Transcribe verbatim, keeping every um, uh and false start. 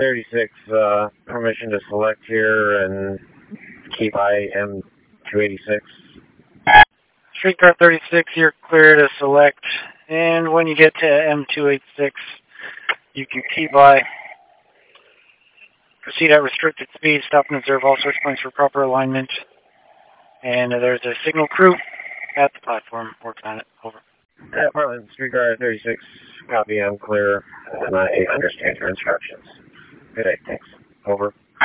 thirty-six, uh, permission to select here and keep I M two eighty-six. Streetcar thirty-six, you're clear to select. And when you get to M two eighty-six, you can keep by. Proceed at restricted speed. Stop and observe all search points for proper alignment. And there's a signal crew at the platform working on it. Over. Uh, Portland, Streetcar thirty-six, copy, I'm clear, and I understand your instructions. Good day, thanks. Over.